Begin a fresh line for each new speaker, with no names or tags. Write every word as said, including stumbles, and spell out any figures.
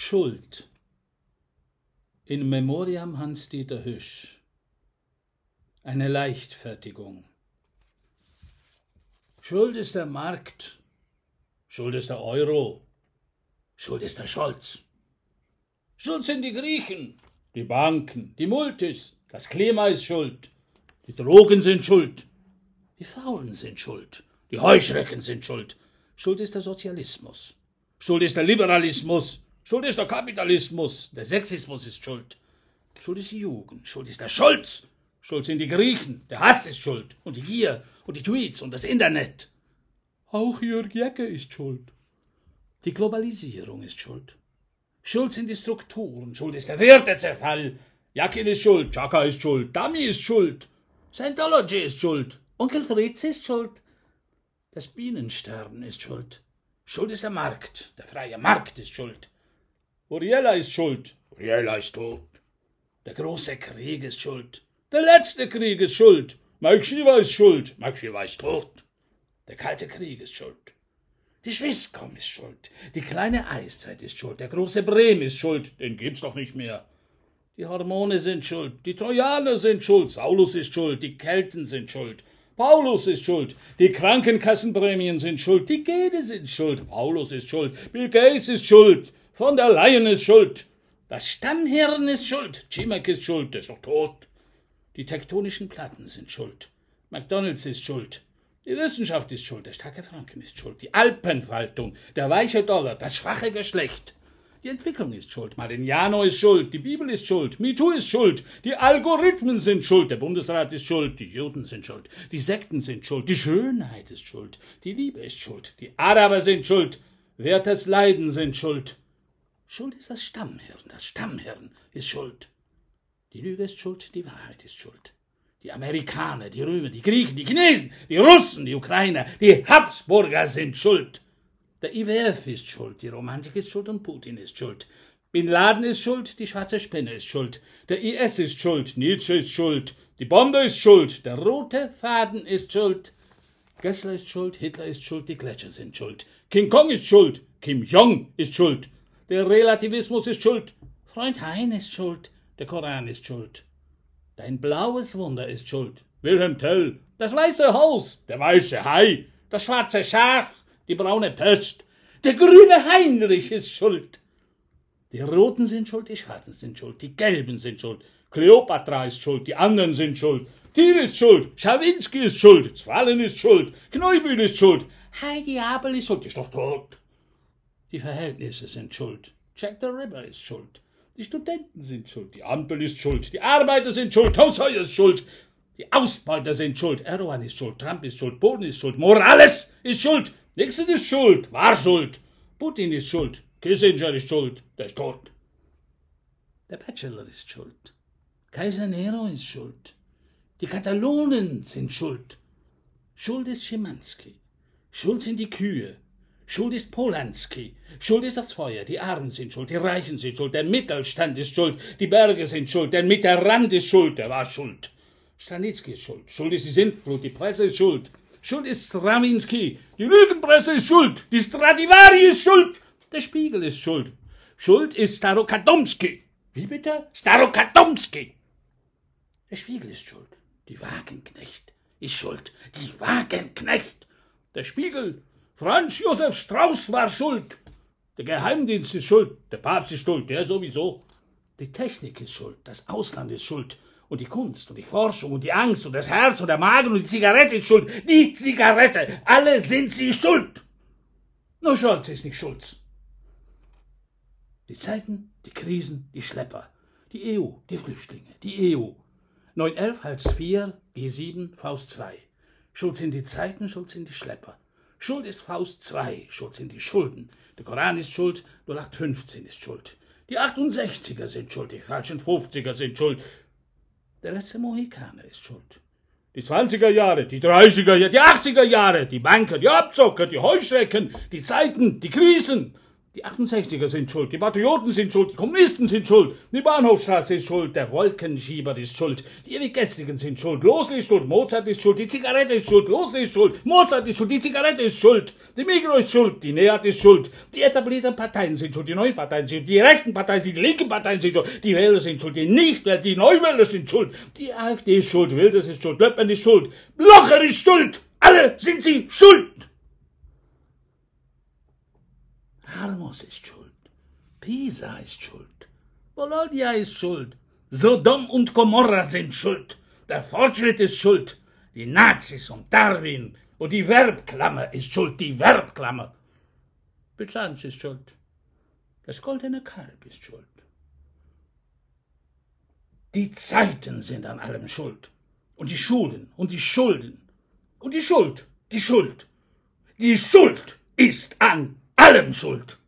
Schuld. In Memoriam Hans-Dieter Hüsch. Eine Leichtfertigung. Schuld ist der Markt. Schuld ist der Euro. Schuld ist der Scholz. Schuld sind die Griechen, die Banken, die Multis. Das Klima ist schuld. Die Drogen sind schuld. Die Faulen sind schuld. Die Heuschrecken sind schuld. Schuld ist der Sozialismus. Schuld ist der Liberalismus. Schuld ist der Kapitalismus. Der Sexismus ist schuld. Schuld ist die Jugend. Schuld ist der Scholz. Schuld sind die Griechen. Der Hass ist schuld. Und die Gier. Und die Tweets. Und das Internet. Auch Jörg Jecke ist schuld. Die Globalisierung ist schuld. Schuld sind die Strukturen. Schuld ist der Wertezerfall. Jakin ist schuld. Chaka ist schuld. Dummy ist schuld. Scientology ist schuld. Onkel Fritz ist schuld. Das Bienensterben ist schuld. Schuld ist der Markt. Der freie Markt ist schuld. Uriella ist schuld. Uriella ist tot. Der große Krieg ist schuld. Der letzte Krieg ist schuld. Mike Shiva ist schuld. Mike Shiva ist tot. Der kalte Krieg ist schuld. Die Swisscom ist schuld. Die kleine Eiszeit ist schuld. Der große Bremen ist schuld. Den gibt's doch nicht mehr. Die Hormone sind schuld. Die Trojaner sind schuld. Saulus ist schuld. Die Kelten sind schuld. Paulus ist schuld. Die Krankenkassenprämien sind schuld. Die Gene sind schuld. Paulus ist schuld. Bill Gates ist schuld. Von der Leyen ist schuld. Das Stammhirn ist schuld. Cimek ist schuld. Der ist doch tot. Die tektonischen Platten sind schuld. McDonalds ist schuld. Die Wissenschaft ist schuld. Der starke Franken ist schuld. Die Alpenfaltung. Der weiche Dollar. Das schwache Geschlecht. Die Entwicklung ist schuld. Marignano ist schuld. Die Bibel ist schuld. MeToo ist schuld. Die Algorithmen sind schuld. Der Bundesrat ist schuld. Die Juden sind schuld. Die Sekten sind schuld. Die Schönheit ist schuld. Die Liebe ist schuld. Die Araber sind schuld. Werthers Leiden sind schuld. Schuld ist das Stammhirn. Das Stammhirn ist schuld. Die Lüge ist schuld. Die Wahrheit ist schuld. Die Amerikaner, die Römer, die Griechen, die Chinesen, die Russen, die Ukrainer, die Habsburger sind schuld. Der I W F ist schuld, die Romantik ist schuld und Putin ist schuld. Bin Laden ist schuld, die schwarze Spinne ist schuld. Der I S ist schuld, Nietzsche ist schuld. Die Bombe ist schuld, der rote Faden ist schuld. Gessler ist schuld, Hitler ist schuld, die Gletscher sind schuld. King Kong ist schuld, Kim Jong ist schuld. Der Relativismus ist schuld. Freund Hein ist schuld, der Koran ist schuld. Dein blaues Wunder ist schuld. Wilhelm Tell. Das weiße Haus. Der weiße Hai. Das schwarze Schaf. Die braune Pest. Der grüne Heinrich ist schuld. Die Roten sind schuld, die Schwarzen sind schuld, die Gelben sind schuld. Kleopatra ist schuld, die anderen sind schuld. Thiel ist schuld, Schawinski ist schuld, Zwallen ist schuld, Kneubühl ist schuld. Heidi Abel ist schuld, die ist doch tot. Die Verhältnisse sind schuld. Jack the Ripper ist schuld. Die Studenten sind schuld, die Ampel ist schuld, die Arbeiter sind schuld, Tom Sawyer ist schuld, die Ausbeuter sind schuld, Erdogan ist schuld, Trump ist schuld, Boden ist schuld, Morales ist schuld, Nixon ist schuld, war schuld, Putin ist schuld, Kissinger ist schuld, der ist tot. Der Bachelor ist schuld, Kaiser Nero ist schuld, die Katalonen sind schuld, Schuld ist Schimanski, schuld sind die Kühe, Schuld ist Polanski. Schuld ist das Feuer. Die Armen sind schuld. Die Reichen sind schuld. Der Mittelstand ist schuld. Die Berge sind schuld. Der Mittelrand ist schuld. Der war schuld. Stanitzky ist schuld. Schuld ist die Sintflut. Die Presse ist schuld. Schuld ist Stravinsky. Die Lügenpresse ist schuld. Die Stradivari ist schuld. Der Spiegel ist schuld. Schuld ist Starokatomsky. Wie bitte? Starokatomsky. Der Spiegel ist schuld. Die Wagenknecht ist schuld. Die Wagenknecht. Der Spiegel. Franz Josef Strauß war schuld. Der Geheimdienst ist schuld. Der Papst ist schuld. Der sowieso. Die Technik ist schuld. Das Ausland ist schuld. Und die Kunst und die Forschung und die Angst und das Herz und der Magen und die Zigarette ist schuld. Die Zigarette. Alle sind sie schuld. Nur Scholz ist nicht schuld. Die Zeiten, die Krisen, die Schlepper. Die E U, die Flüchtlinge. Die E U. neun elf, Hals vier, G sieben, Faust zwei. Schuld sind die Zeiten, schuld sind die Schlepper. Schuld ist Faust zwei, schuld sind die Schulden. Der Koran ist schuld, null acht fünfzehn ist schuld. Die achtundsechziger sind schuld, die falschen fünfziger sind schuld. Der letzte Mohikaner ist schuld. Die zwanziger Jahre, die dreißiger Jahre, die achtziger Jahre, die Banker, die Abzocker, die Heuschrecken, die Zeiten, die Krisen. Die achtundsechziger sind schuld, die Patrioten sind schuld, die Kommunisten sind schuld, die Bahnhofstraße ist schuld, der Wolkenschieber ist schuld, die Ewiggestrigen sind schuld, Losli ist schuld, Mozart ist schuld, die Zigarette ist schuld, Losli ist schuld, Mozart ist schuld, die Zigarette ist schuld, die Migro ist schuld, die Neat ist schuld, die etablierten Parteien sind schuld, die neuen Parteien sind schuld, die rechten Parteien sind, die linken Parteien sind schuld, die Wähler sind schuld, die Nichtwähler, die Neuwähler sind schuld, die AfD ist schuld, Wilders ist schuld, Löppmann ist schuld, Blocher ist schuld, alle sind sie schuld! Harmos ist schuld, Pisa ist schuld, Bologna ist schuld, Sodom und Gomorra sind schuld, der Fortschritt ist schuld, die Nazis und Darwin und die Verbklammer ist schuld, die Verbklammer. Byzanz ist schuld, das goldene Kalb ist schuld. Die Zeiten sind an allem schuld, und die Schulen und die Schulden, und die Schuld, die Schuld, die Schuld ist an allem schuld.